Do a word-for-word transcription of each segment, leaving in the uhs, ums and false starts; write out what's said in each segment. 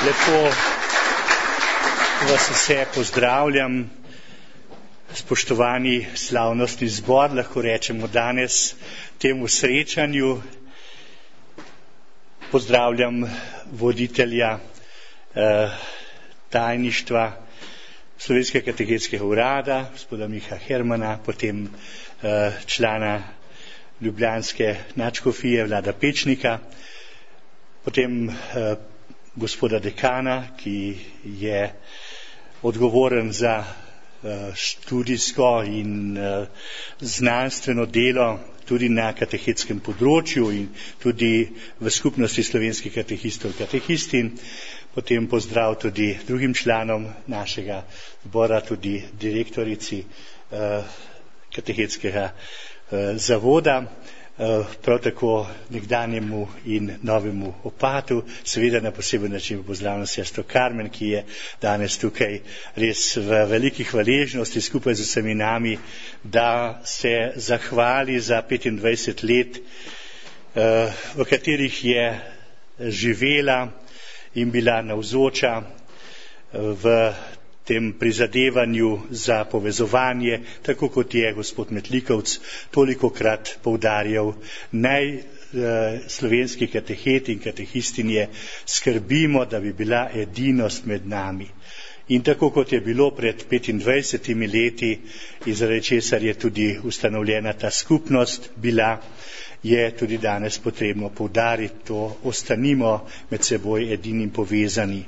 Lepo vas vse pozdravljam, spoštovani slavnostni zbor, lahko rečemo danes temu srečanju. Pozdravljam voditelja eh, tajništva Slovenskega katehetskega urada, gospoda Miha Hermana, potem eh, člana ljubljanske nadškofije Vlada Pečnika, potem eh, gospoda dekana, ki je odgovoren za študijsko in znanstveno delo tudi na katehetskem področju in tudi v skupnosti slovenskih katehistov in katehistin. Potem pozdrav tudi drugim članom našega zbora, tudi direktorici katehetskega zavoda, prav tako nekdanjemu in novemu opatu, seveda na poseben način pozdravljam sestro Karmen, ki je danes tukaj res v veliki hvaležnosti skupaj z vsemi nami, da se zahvali za petindvajset let, v katerih je živela in bila navzoča v tem prizadevanju za povezovanje, tako kot je gospod Metlikovc tolikokrat poudarjal, naj slovenski katehet in katehistinje skrbimo, da bi bila edinost med nami. In tako kot je bilo pred petindvajsetimi leti, in zaradi česar je tudi ustanovljena ta skupnost bila, je tudi danes potrebno poudariti to, ostanimo med seboj edini in povezani.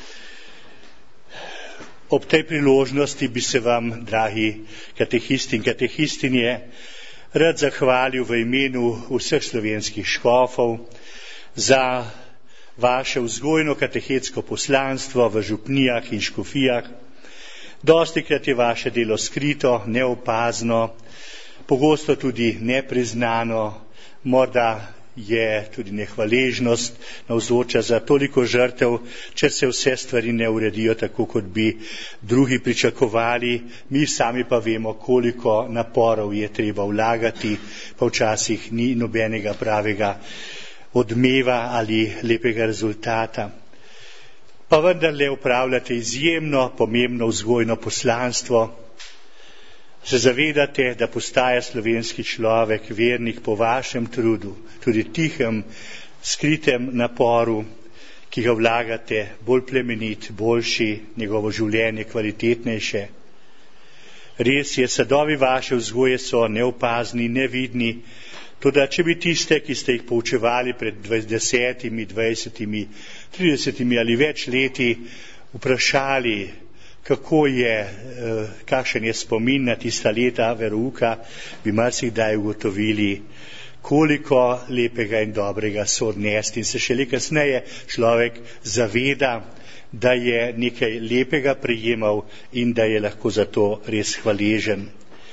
Ob tej priložnosti bi se vam, dragi katehisti in katehistinje, rad zahvalil v imenu vseh slovenskih škofov za vaše vzgojno katehetsko poslanstvo v župnijah in škofijah. Dostikrat je vaše delo skrito, neopazno, pogosto tudi nepriznano, morda je tudi nehvaležnost navzoča za toliko žrtev, če se vse stvari ne uredijo tako, kot bi drugi pričakovali. Mi sami pa vemo, koliko naporov je treba vlagati, pa včasih ni nobenega pravega odmeva ali lepega rezultata. Pa vendarle upravljate izjemno pomembno vzgojno poslanstvo. Se zavedate, da postaja slovenski človek vernik po vašem trudu, tudi tihem, skritem naporu, ki ga vlagate, bolj plemenit, boljši, njegovo življenje kvalitetnejše. Res je, sadovi vaše vzgoje so neopazni, nevidni, toda če bi tiste, ki ste jih poučevali pred desetimi, dvajsetimi, tridesetimi ali več leti, vprašali, kako je, kakšen je spomin na tista leta verouka, bi marsikdaj ugotovili, koliko lepega in dobrega so odnesli in se šele kasneje človek zaveda, da je nekaj lepega prejemal in da je lahko za to res hvaležen.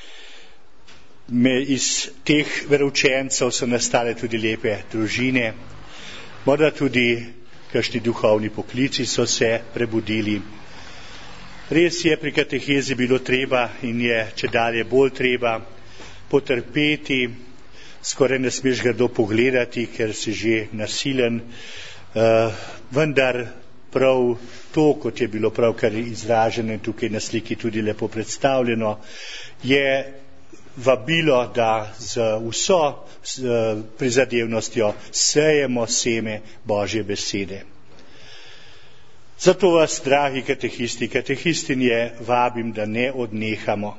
Iz teh veroučencev so nastale tudi lepe družine, morda tudi kakšni duhovni poklici so se prebudili. Res je, pri katehezi bilo treba in je čedalje bolj treba potrpeti, skoraj ne smeš grdo pogledati, ker si že nasilen, uh, vendar prav to, kot je bilo pravkar izraženo in tukaj na sliki tudi lepo predstavljeno, je vabilo, da z vso z prizadevnostjo sejemo seme Božje besede. Zato vas, dragi katehisti, katehistinje, vabim, da ne odnehamo.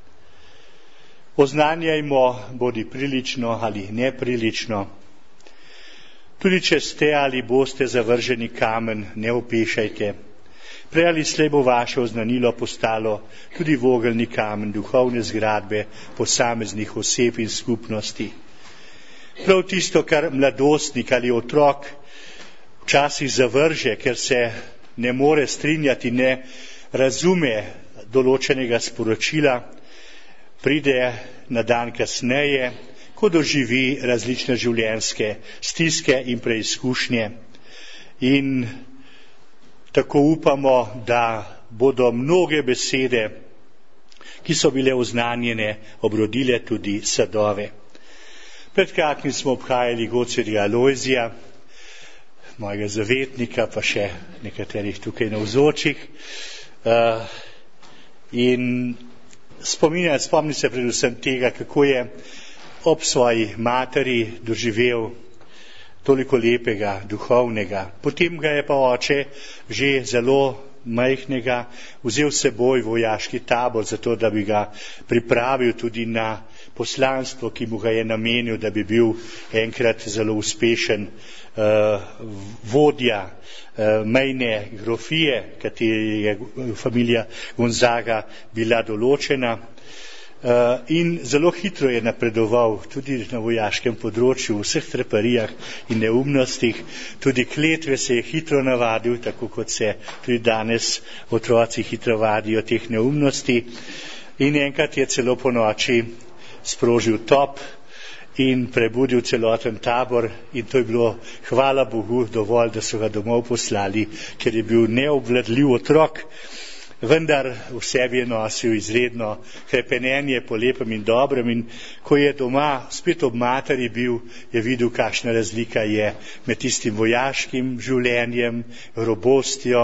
Oznanjajmo, bodi prilično ali neprilično. Tudi če ste ali boste zavrženi kamen, ne opešajte. Prej ali slej bo vaše oznanilo postalo tudi vogelni kamen duhovne zgradbe posameznih oseb in skupnosti. Prav tisto, kar mladostnik ali otrok včasih zavrže, ker se ne more strinjati, ne razume določenega sporočila, pride na dan kasneje, ko doživi različne življenjske stiske in preizkušnje. In tako upamo, da bodo mnoge besede, ki so bile oznanjene, obrodile tudi sadove. Pred kratkim smo obhajali Gocerja Alojzija. mojega zavetnika, pa še nekaterih tukaj navzočih. Uh, in spominjam, spomnim se predvsem tega, kako je ob svoji materi doživel toliko lepega, duhovnega. Potem ga je pa oče že zelo majhnega vzel s seboj vojaški tabor, zato da bi ga pripravil tudi na poslanstvo, ki mu ga je namenil, da bi bil enkrat zelo uspešen uh, vodja uh, mejne grofije, kateri je familija Gonzaga bila določena. Uh, in zelo hitro je napredoval tudi na vojaškem področju, v vseh treparijah in neumnostih, tudi kletve se je hitro navadil, tako kot se tudi danes otroci hitro vadijo teh neumnosti. In enkrat je celo po noči sprožil top in prebudil celoten tabor, in to je bilo, hvala Bogu, dovolj, da so ga domov poslali, ker je bil neobvladljiv otrok. Vendar v sebi je nosil izredno hrepenenje po lepem in dobrem, in ko je doma spet ob materi bil, je videl, kakšna razlika je med tistim vojaškim življenjem, robostjo,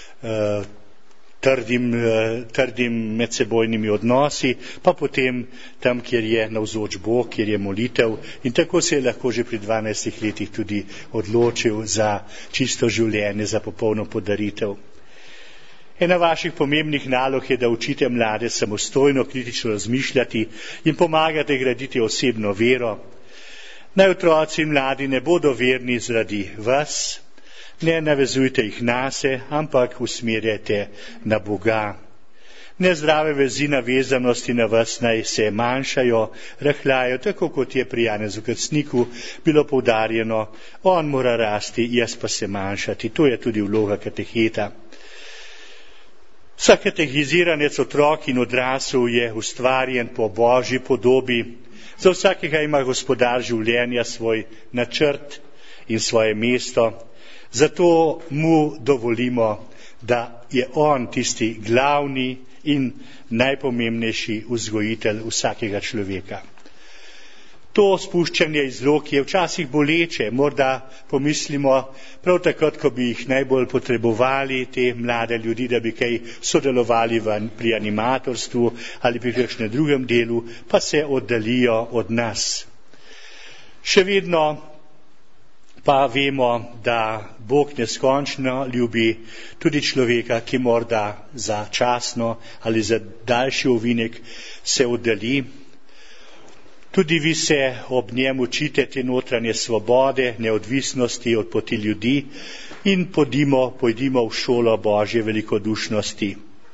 trdim, trdim medsebojnimi odnosi, pa potem tam, kjer je navzoč Bog, kjer je molitev, in tako se je lahko že pri dvanajstih letih tudi odločil za čisto življenje, za popolno podaritev. Ena vaših pomembnih nalog je, da učite mlade samostojno, kritično razmišljati in pomagate graditi osebno vero. Naj otroci in mladi ne bodo verni zaradi vas, ne navezujte jih nase, ampak usmerjajte na Boga. Nezdrave vezi navezanosti na vas naj se manjšajo, rahljajo, tako kot je pri Janezu Krstniku bilo poudarjeno, on mora rasti, jaz pa se manjšati. To je tudi vloga kateheta. Vsak katehiziranec, otrok in odrasel je ustvarjen po Božji podobi. Za vsakega ima Gospodar življenja svoj načrt in svoje mesto. Zato mu dovolimo, da je on tisti glavni in najpomembnejši vzgojitelj vsakega človeka. To spuščanje iz rok je včasih boleče, morda pomislimo prav takrat, ko bi jih najbolj potrebovali, te mlade ljudi, da bi kaj sodelovali pri animatorstvu ali pri kakšnem drugem delu, pa se oddalijo od nas. Še vedno pa vemo, da Bog neskončno ljubi tudi človeka, ki morda začasno ali za daljši ovinek se oddali. Tudi vi se ob njem učite te notranje svobode, neodvisnosti od poti ljudi in podimo, pojdimo v šolo Božje velikodušnosti.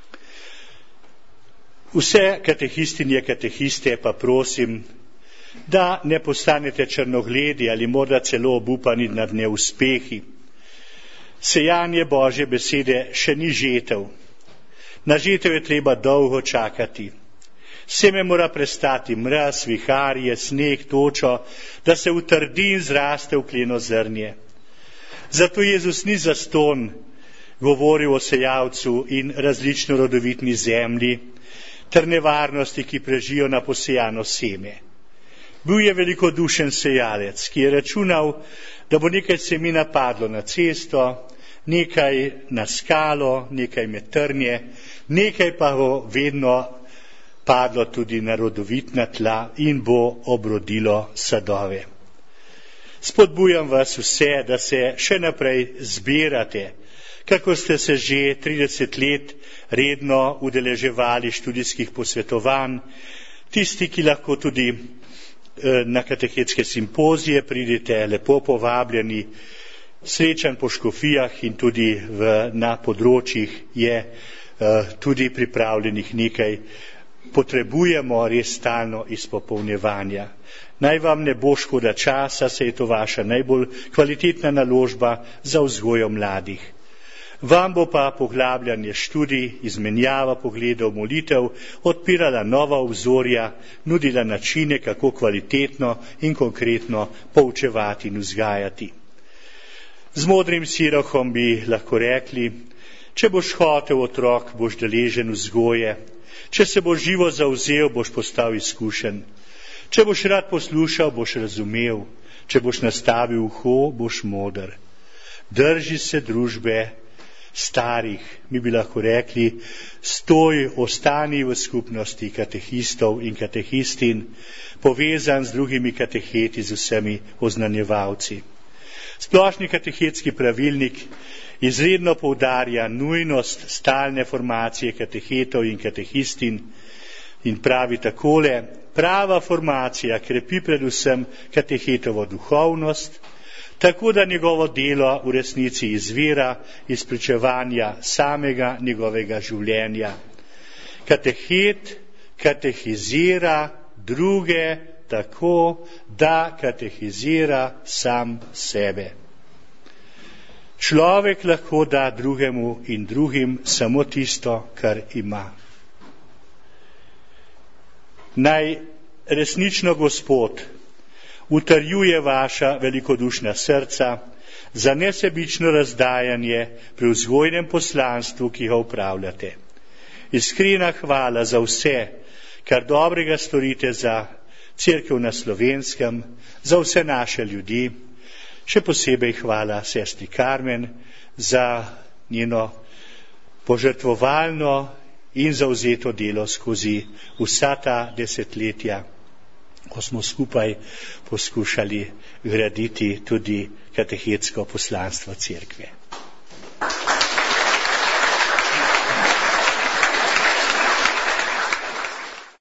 Vse katehistinje, katehiste pa prosim, da ne postanete črnogledi ali morda celo obupani nad neuspehi. Sejanje Božje besede še ni žetev. Na žetev je treba dolgo čakati. Seme mora prestati mraz, viharje, sneg, točo, da se utrdi in zraste v kleno zrnje. Zato Jezus ni zastonj govoril o sejalcu in različno rodovitni zemlji ter nevarnosti, ki prežijo na posejano seme. Bil je velikodušen sejalec, ki je računal, da bo nekaj semena padlo na cesto, nekaj na skalo, nekaj med trnje, nekaj pa bo vedno padlo tudi na rodovitna tla in bo obrodilo sadove. Spodbujam vas vse, da se še naprej zbirate, kako ste se že trideset let redno udeleževali študijskih posvetovanj, tisti, ki lahko tudi na katehetske simpozije pridete, lepo povabljeni, srečanj po škofijah in tudi v, na področjih je uh, tudi pripravljenih nekaj. Potrebujemo res stalno izpopolnjevanja. Naj vam ne bo škoda časa, saj je to vaša najbolj kvalitetna naložba za vzgojo mladih. Vam bo pa poglabljanje študij, izmenjava pogledov, molitev odpirala nova obzorja, nudila načine, kako kvalitetno in konkretno poučevati in vzgajati. Z modrim sirohom bi lahko rekli, če boš hotel otrok, boš deležen vzgoje. Če se boš živo zavzel, boš postal izkušen. Če boš rad poslušal, boš razumel. Če boš nastavil uho, boš moder. drži se družbe starih, mi bi lahko rekli, stoj, ostani v skupnosti katehistov in katehistin, povezan z drugimi kateheti, z vsemi oznanjevalci. Splošni katehetski pravilnik izredno poudarja nujnost stalne formacije katehetov in katehistin in pravi takole: prava formacija krepi predvsem katehetovo duhovnost, tako da njegovo delo v resnici izvira iz pričevanja samega njegovega življenja. Katehet katehizira druge tako, da katehizira sam sebe. Človek lahko da drugemu in drugim samo tisto, kar ima. Naj resnično Gospod utrjuje vaša velikodušna srca za nesebično razdajanje pri vzgojnem poslanstvu, ki ga upravljate. Iskrena hvala za vse, kar dobrega storite za Cerkev na Slovenskem, za vse naše ljudi. Še posebej hvala sestri Karmen za njeno požrtvovalno in zavzeto delo skozi vsa ta desetletja, ko smo skupaj poskušali graditi tudi katehetsko poslanstvo Cerkve.